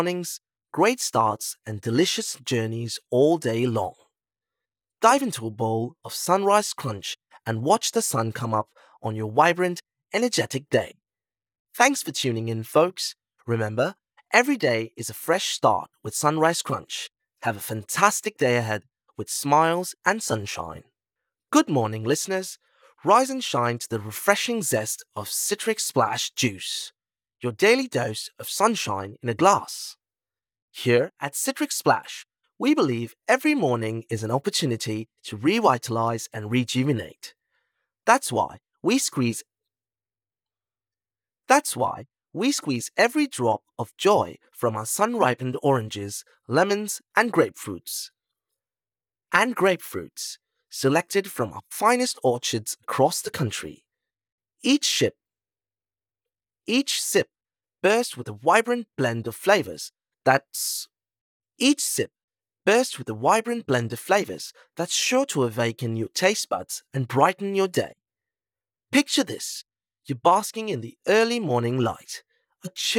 mornings, great starts, and delicious journeys all day long. Dive into a bowl of Sunrise Crunch and watch the sun come up on your vibrant, energetic day. Thanks for tuning in, folks. Remember, every day is a fresh start with Sunrise Crunch. Have a fantastic day ahead with smiles and sunshine. Good morning, listeners. Rise and shine to the refreshing zest of Citric Splash Juice, your daily dose of sunshine in a glass. Here at Citric Splash, we believe every morning is an opportunity to revitalize and rejuvenate. That's why we squeeze That's why we squeeze every drop of joy from our sun-ripened oranges, lemons, and grapefruits, selected from our finest orchards across the country. Each ship, each sip bursts with a vibrant blend of flavors that's each sip bursts with a vibrant blend of flavors that's sure to awaken your taste buds and brighten your day. Picture this: you're basking in the early morning light, a chill